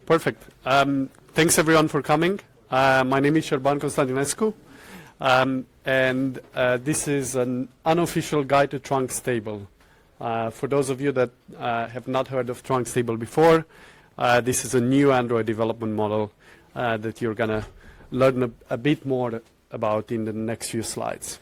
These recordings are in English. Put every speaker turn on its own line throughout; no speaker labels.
Perfect. Thanks everyone for coming. My name is Șerban Constantinescu, and this is an unofficial guide to Trunks table. For those of you that have not heard of Trunks table before, this is a new Android development model that you're going to learn a bit more about in the next few slides.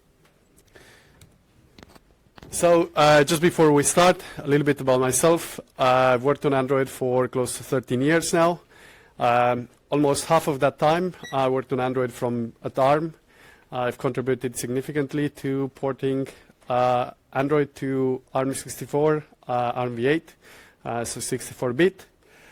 So just before we start, a little bit about myself. I've worked on Android for close to 13 years now. Almost half of that time I worked on Android at ARM. I've contributed significantly to porting Android to ARM64, ARMv8, so 64-bit.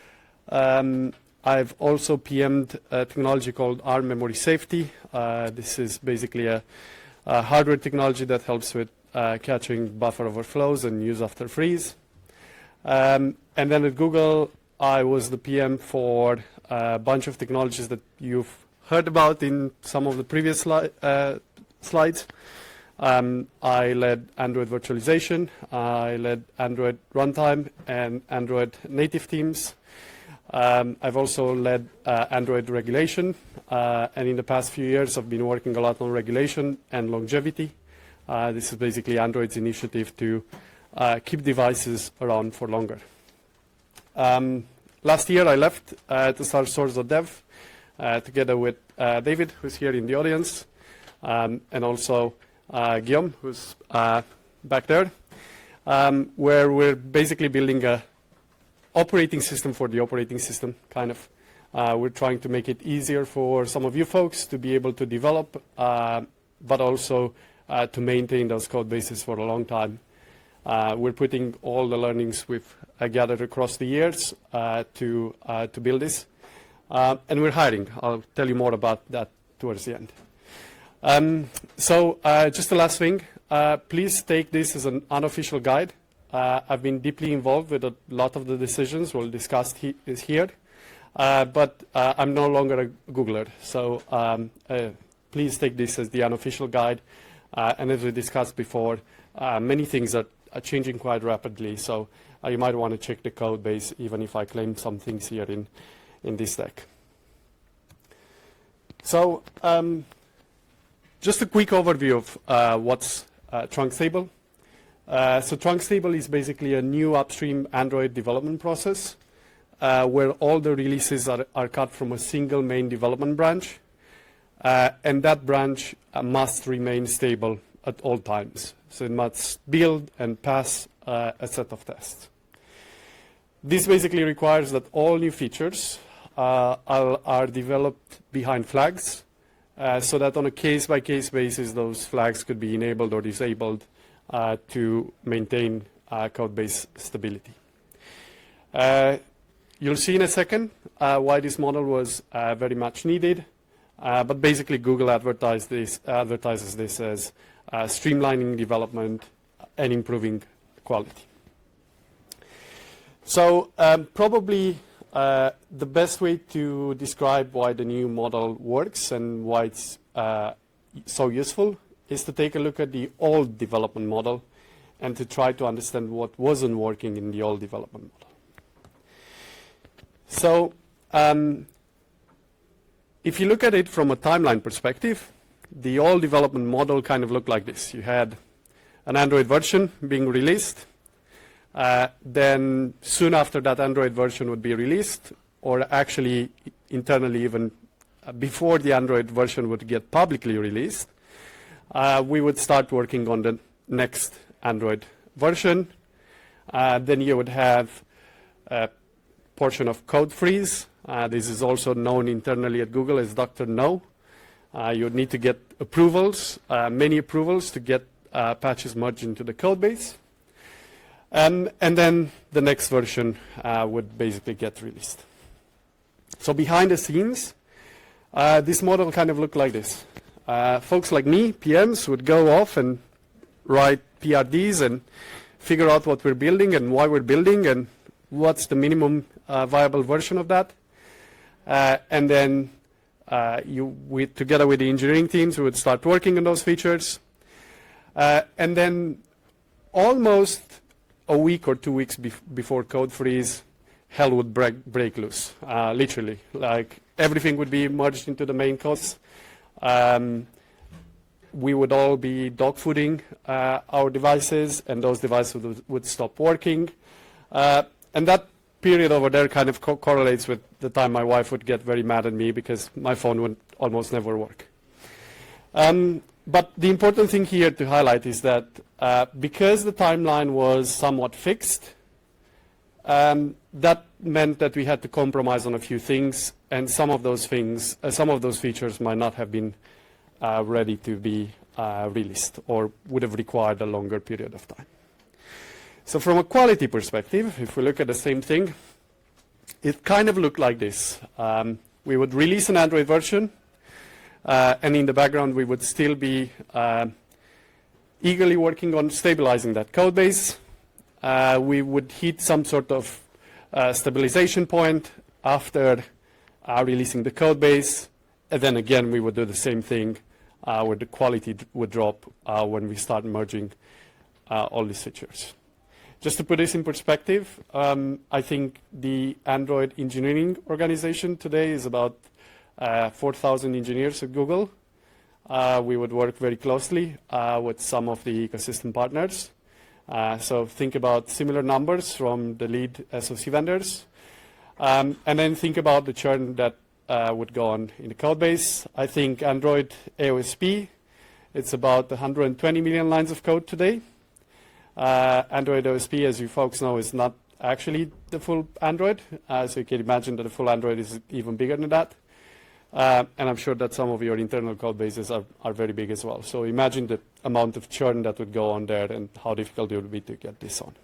I've also PM'd a technology called ARM Memory Safety. This is basically a hardware technology that helps with catching buffer overflows and use after freeze. And then at Google, I was the PM for a bunch of technologies that you've heard about in some of the previous slides. I led Android virtualization, I led Android runtime and Android native teams. I've also led Android regulation, and in the past few years I've been working a lot on regulation and longevity. This is basically Android's initiative to keep devices around for longer. Last year I left to start Source.dev together with David, who's here in the audience, and also Guillaume, who's back there, where we're basically building a operating system for the operating system, kind of. We're trying to make it easier for some of you folks to be able to develop, but also to maintain those code bases for a long time. We're putting all the learnings we've gathered across the years to build this. And we're hiring. I'll tell you more about that towards the end. So just the last thing, please take this as an unofficial guide. I've been deeply involved with a lot of the decisions we'll discuss here, but I'm no longer a Googler. So please take this as the unofficial guide. And as we discussed before, many things are changing quite rapidly. So you might want to check the code base, even if I claim some things here in this deck. So just a quick overview of what's Trunks table. So Trunks table is basically a new upstream Android development process where all the releases are cut from a single main development branch. And that branch must remain stable at all times. So it must build and pass a set of tests. This basically requires that all new features are developed behind flags, so that on a case-by-case basis, those flags could be enabled or disabled to maintain code base stability. You'll see in a second why this model was very much needed. But basically, Google advertises this as streamlining development and improving quality. So probably the best way to describe why the new model works and why it's so useful is to take a look at the old development model and to try to understand what wasn't working in the old development model. So if you look at it from a timeline perspective, the old development model kind of looked like this. You had an Android version being released. Then soon after that Android version would be released, or actually internally even before the Android version would get publicly released, we would start working on the next Android version. Then you would have a portion of code freeze. This is also known internally at Google as Dr. No. You would need to get approvals, many approvals to get patches merged into the code base. And then the next version would basically get released. So behind the scenes, this model kind of looked like this. Folks like me, PMs, would go off and write PRDs and figure out what we're building and why we're building and what's the minimum viable version of that. And then together with the engineering teams, we would start working on those features. And then almost a week or 2 weeks before code freeze, hell would break loose, literally. Like everything would be merged into the main codes. We would all be dogfooding our devices, and those devices would stop working. And that period over there kind of correlates with the time my wife would get very mad at me because my phone would almost never work. But the important thing here to highlight is that because the timeline was somewhat fixed, that meant that we had to compromise on a few things, and some of those things, some of those features might not have been ready to be released or would have required a longer period of time. So from a quality perspective, if we look at the same thing, it kind of looked like this. We would release an Android version, and in the background we would still be eagerly working on stabilizing that code base. We would hit some sort of stabilization point after releasing the code base, and then again we would do the same thing where the quality would drop when we start merging all these features. Just to put this in perspective, I think the Android engineering organization today is about 4,000 engineers at Google. We would work very closely with some of the ecosystem partners. So think about similar numbers from the lead SoC vendors. And then think about the churn that would go on in the code base. I think Android AOSP, it's about 120 million lines of code today. Android OSP, as you folks know, is not actually the full Android. So you can imagine that the full Android is even bigger than that. And I'm sure that some of your internal code bases are very big as well. So imagine the amount of churn that would go on there and how difficult it would be to get this on.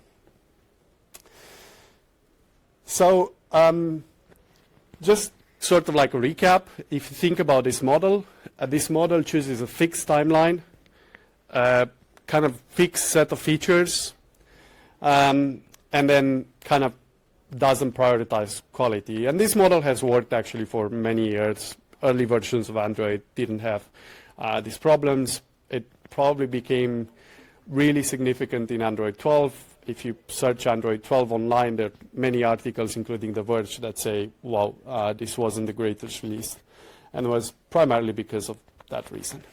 So just sort of like a recap, if you think about this model chooses a fixed timeline, kind of fixed set of features, and then kind of doesn't prioritize quality. And this model has worked actually for many years. Early versions of Android didn't have these problems. It probably became really significant in Android 12. If you search Android 12 online, there are many articles, including The Verge, that say, wow, this wasn't the greatest release. And it was primarily because of that reason.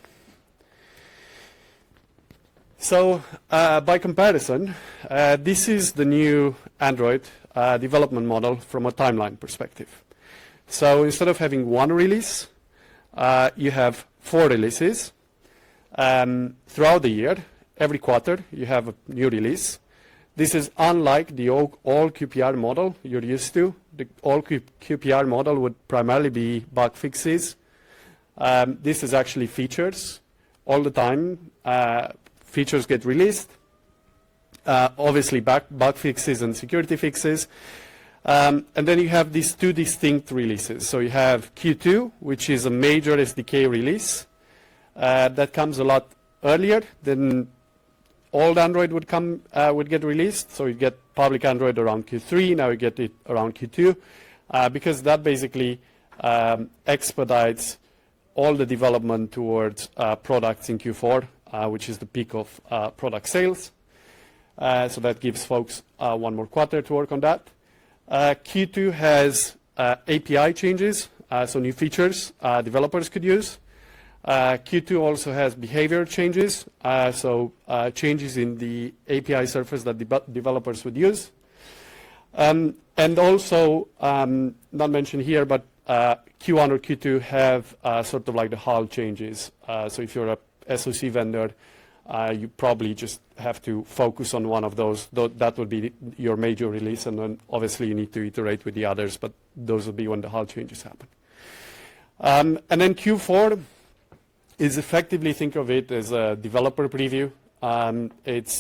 So by comparison, this is the new Android development model from a timeline perspective. So instead of having one release, you have 4 releases. Throughout the year, every quarter, you have a new release. This is unlike the all QPR model you're used to. The all QPR model would primarily be bug fixes. This is actually features all the time. Features get released, obviously bug fixes and security fixes. And then you have these 2 distinct releases. So you have Q2, which is a major SDK release that comes a lot earlier than old Android would get released. So you get public Android around Q3, now you get it around Q2, because that basically expedites all the development towards products in Q4. Which is the peak of product sales. So that gives folks 1 more quarter to work on that. Q2 has API changes, so new features developers could use. Q2 also has behavior changes, so changes in the API surface that developers would use. And also, not mentioned here, but Q1 or Q2 have sort of like the HAL changes. So if you're a SoC vendor, you probably just have to focus on one of those. That would be your major release, and then obviously you need to iterate with the others, but those will be when the HAL changes happen. And then Q4 is effectively, think of it as a developer preview. It's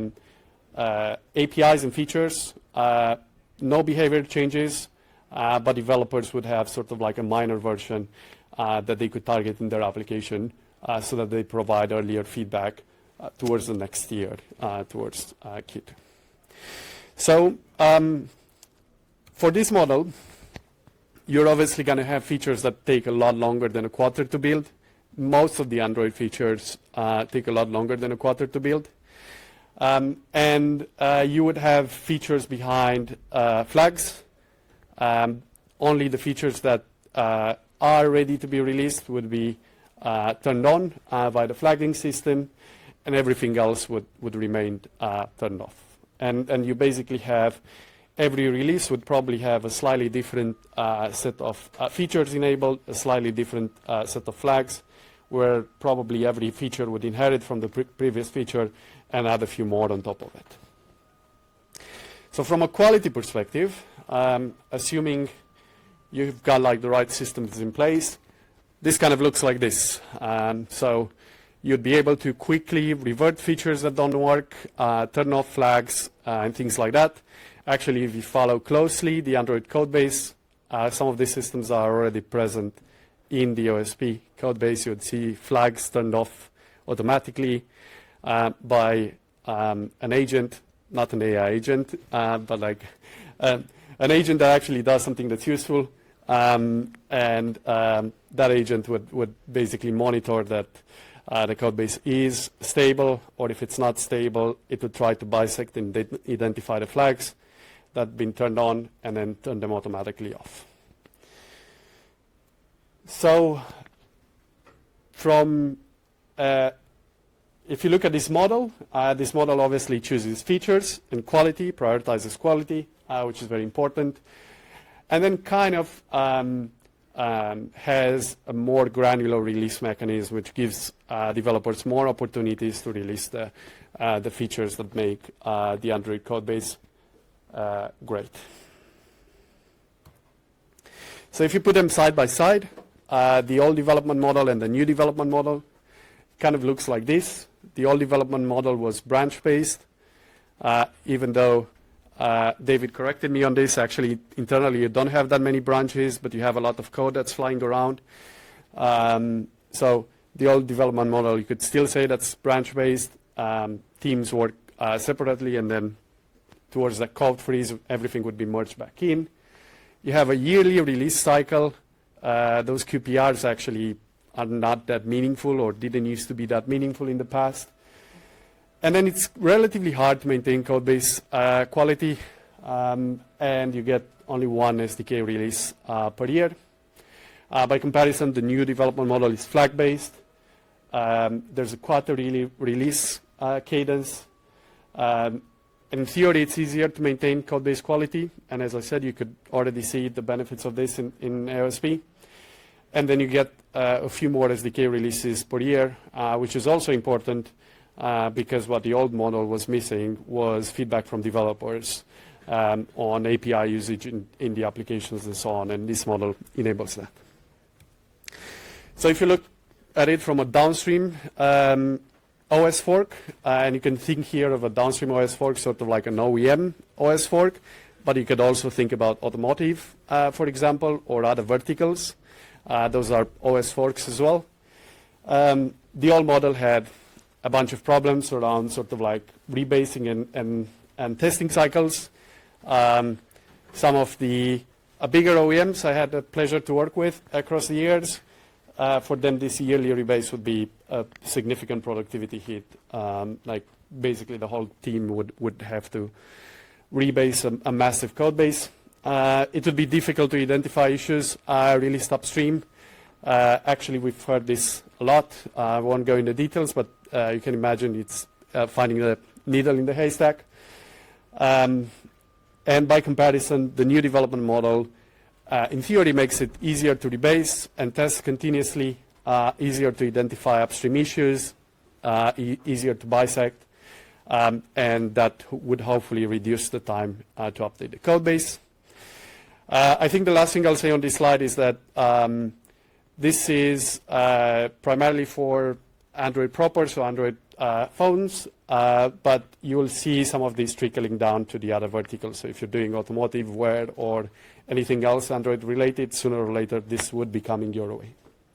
APIs and features, no behavior changes, but developers would have sort of like a minor version that they could target in their application. So that they provide earlier feedback towards the next year, towards Q2. So for this model, you're obviously going to have features that take a lot longer than a quarter to build. Most of the Android features take a lot longer than a quarter to build. And you would have features behind flags. Only the features that are ready to be released would be turned on by the flagging system, and everything else would remain turned off. And you basically have every release would probably have a slightly different set of features enabled, a slightly different set of flags, where probably every feature would inherit from the previous feature and add a few more on top of it. So from a quality perspective, assuming you've got like the right systems in place, this kind of looks like this. So you'd be able to quickly revert features that don't work, turn off flags, and things like that. Actually, if you follow closely the Android code base, some of these systems are already present in the OSP code base. You would see flags turned off automatically by an agent, not an AI agent, but like an agent that actually does something that's useful. And that agent would basically monitor that the code base is stable, or if it's not stable, it would try to bisect and identify the flags that have been turned on and then turn them automatically off. So from if you look at this model obviously chooses features and quality, prioritizes quality, which is very important, and then kind of has a more granular release mechanism, which gives developers more opportunities to release the features that make the Android code base great. So if you put them side by side, the old development model and the new development model kind of looks like this. The old development model was branch-based, even though David corrected me on this. Actually, internally, you don't have that many branches, but you have a lot of code that's flying around. So the old development model, you could still say that's branch-based. Teams work separately, and then towards the code freeze, everything would be merged back in. You have a yearly release cycle. Those QPRs actually are not that meaningful, or didn't used to be that meaningful in the past. And then it's relatively hard to maintain code base quality, and you get only one SDK release per year. By comparison, the new development model is flag-based. There's a quarterly release cadence. In theory, it's easier to maintain code base quality, and as I said, you could already see the benefits of this in AOSP. And then you get a few more SDK releases per year, which is also important because what the old model was missing was feedback from developers on API usage in the applications and so on, and this model enables that. So if you look at it from a downstream OS fork, and you can think here of a downstream OS fork, sort of like an OEM OS fork, but you could also think about automotive, for example, or other verticals. Those are OS forks as well. The old model had a bunch of problems around sort of like rebasing and testing cycles. Some of the bigger OEMs I had the pleasure to work with across the years, for them this yearly rebase would be a significant productivity hit. Like basically the whole team would have to rebase a massive code base. It would be difficult to identify issues released upstream. Actually, we've heard this a lot. I won't go into details, but you can imagine it's finding a needle in the haystack. And by comparison, the new development model, in theory, makes it easier to rebase and test continuously, easier to identify upstream issues, easier to bisect, and that would hopefully reduce the time to update the code base. I think the last thing I'll say on this slide is that this is primarily for Android proper, so Android phones, but you will see some of these trickling down to the other verticals. So if you're doing automotive, Wear, or anything else Android related, sooner or later this would be coming your way.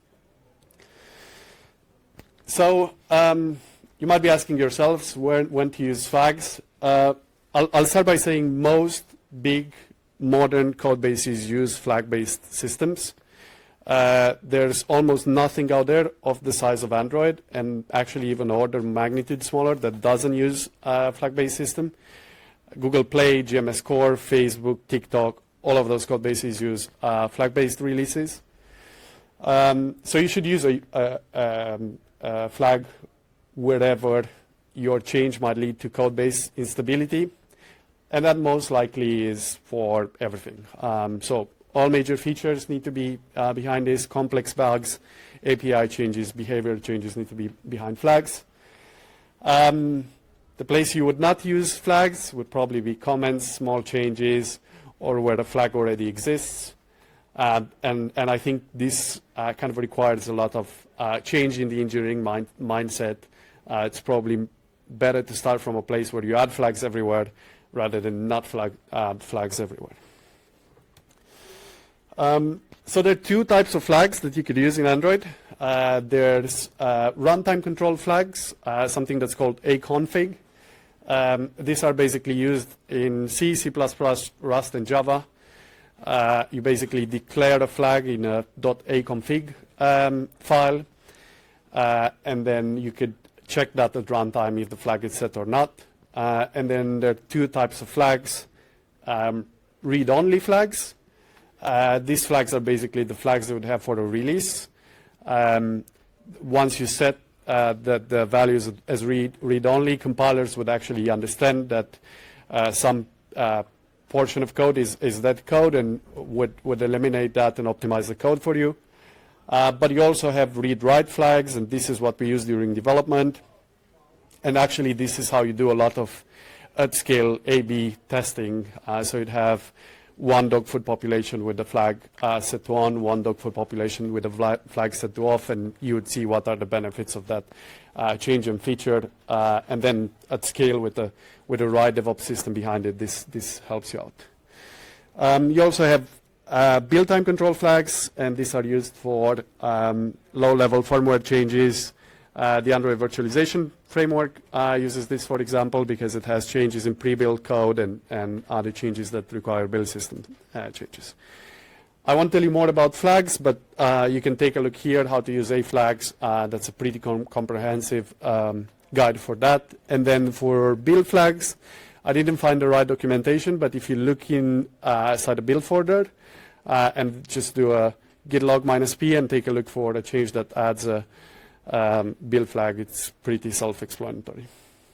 So you might be asking yourselves when to use flags. I'll start by saying most big modern code bases use flag-based systems. There's almost nothing out there of the size of Android, and actually even order of magnitude smaller, that doesn't use a flag-based system. Google Play, GMS Core, Facebook, TikTok, all of those code bases use flag-based releases. So you should use a flag wherever your change might lead to code-based instability, and that most likely is for everything. So all major features need to be behind this. Complex bugs, API changes, behavior changes need to be behind flags. The place you would not use flags would probably be comments, small changes, or where the flag already exists. And I think this kind of requires a lot of change in the engineering mindset. It's probably better to start from a place where you add flags everywhere rather than not add flags everywhere. So there are two types of flags that you could use in Android. There's runtime control flags, something that's called aconfig. These are basically used in C, C++, Rust, and Java. You basically declare a flag in a .aconfig file, and then you could check that at runtime if the flag is set or not. And then there are two types of flags. Read-only flags. These flags are basically the flags that would have for the release. Once you set the values as read-only, compilers would actually understand that some portion of code is that code and would eliminate that and optimize the code for you. But you also have read-write flags, and this is what we use during development. And actually, this is how you do a lot of at-scale A/B testing. So you'd have one dog food population with the flag set to on, one dog food population with the flag set to off, and you would see what are the benefits of that change and feature. And then at scale with the right DevOps system behind it, this helps you out. You also have build time control flags, and these are used for low-level firmware changes. The Android virtualization framework uses this, for example, because it has changes in pre-built code and other changes that require build system changes. I won't tell you more about flags, but you can take a look here how to use A-flags. That's a pretty comprehensive guide for that. And then for build flags, I didn't find the right documentation, but if you look inside the build folder and just do a git log -p and take a look for the change that adds a build flag, it's pretty self-explanatory.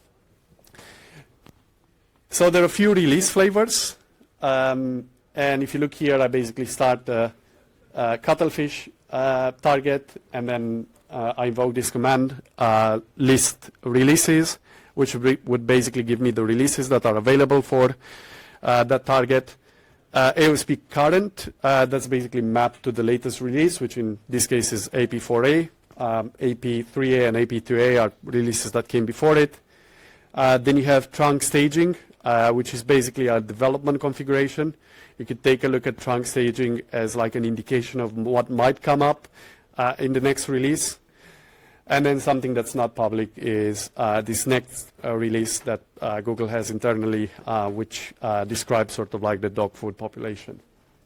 So there are a few release flavors, and if you look here, I basically start the cuttlefish target, and then I invoke this command, list releases, which would basically give me the releases that are available for that target. AOSP current, that's basically mapped to the latest release, which in this case is AP4A. AP3A and AP2A are releases that came before it. Then you have trunk staging, which is basically a development configuration. You could take a look at trunk staging as like an indication of what might come up in the next release. And then something that's not public is this next release that Google has internally, which describes sort of like the dog food population.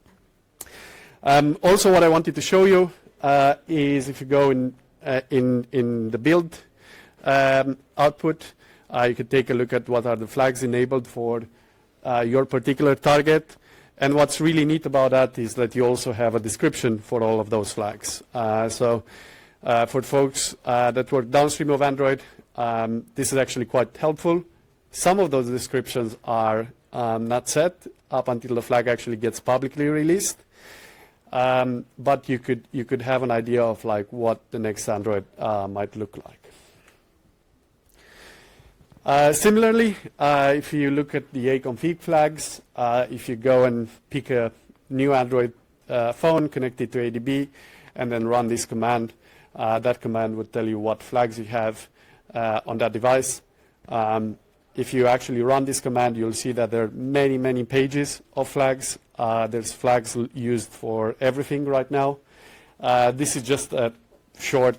Also, what I wanted to show you is if you go in the build output, you could take a look at what are the flags enabled for your particular target. And what's really neat about that is that you also have a description for all of those flags. So for folks that work downstream of Android, this is actually quite helpful. Some of those descriptions are not set up until the flag actually gets publicly released. But you could have an idea of like what the next Android might look like. Similarly, if you look at the aconfig flags, if you go and pick a new Android phone, connect it to ADB, and then run this command, that command would tell you what flags you have on that device. If you actually run this command, you'll see that there are many, many pages of flags. There's flags used for everything right now. This is just a short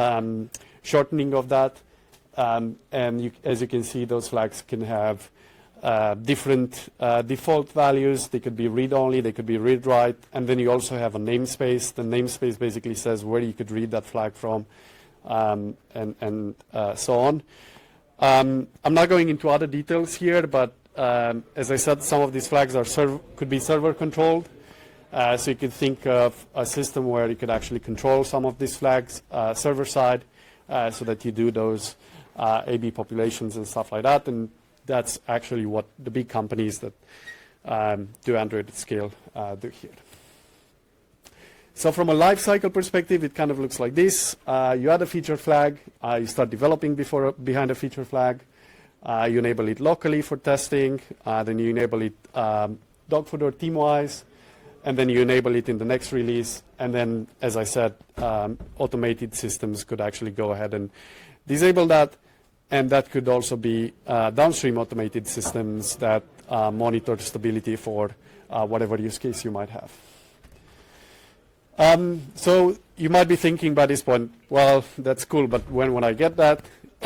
shortening of that. And as you can see, those flags can have different default values. They could be read-only, they could be read-write, and then you also have a namespace. The namespace basically says where you could read that flag from, and so on. I'm not going into other details here, but as I said, some of these flags could be server-controlled. So you could think of a system where you could actually control some of these flags server-side, so that you do those A/B populations and stuff like that. And that's actually what the big companies that do Android at scale do here. So from a life cycle perspective, it kind of looks like this. You add a feature flag, you start developing behind a feature flag, you enable it locally for testing, then you enable it dog food or team-wise, and then you enable it in the next release. And then, as I said, automated systems could actually go ahead and disable that. And that could also be downstream automated systems that monitor stability for whatever use case you might have. So you might be thinking by this point, well, that's cool, but when would I get that?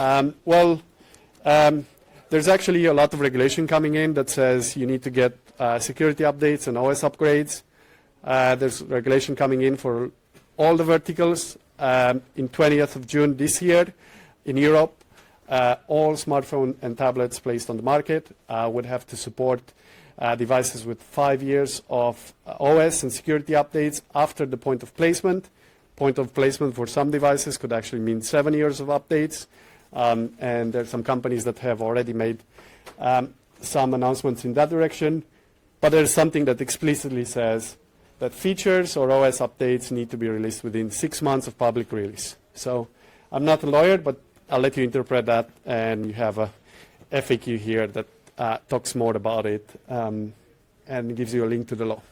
There's actually a lot of regulation coming in that says you need to get security updates and OS upgrades. There's regulation coming in for all the verticals. In 20th of June this year in Europe, all smartphone and tablets placed on the market would have to support devices with 5 years of OS and security updates after the point of placement. Point of placement for some devices could actually mean 7 years of updates. And there are some companies that have already made some announcements in that direction. But there's something that explicitly says that features or OS updates need to be released within 6 months of public release. So I'm not a lawyer, but I'll let you interpret that, and you have a FAQ here that talks more about it and gives you a link to the law.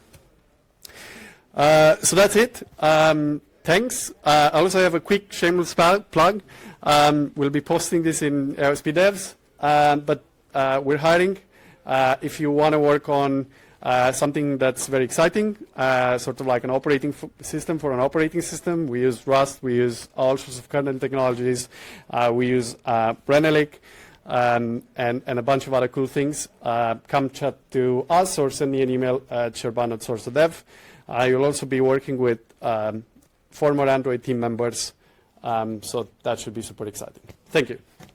So that's it. Thanks. I also have a quick shameless plug. We'll be posting this in AOSP Devs, but we're hiring. If you want to work on something that's very exciting, sort of like an operating system for an operating system. We use Rust, we use all sorts of kernel technologies, we use Renelic, and a bunch of other cool things. Come chat to us or send me an email at sherban@source.dev. You'll also be working with former Android team members, so that should be super exciting. Thank you.